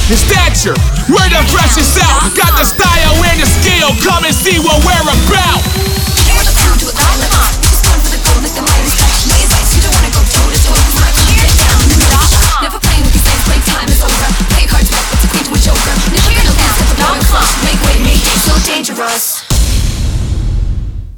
and stature. We're the freshest out. Got the style and the skill. Come and see what we're about.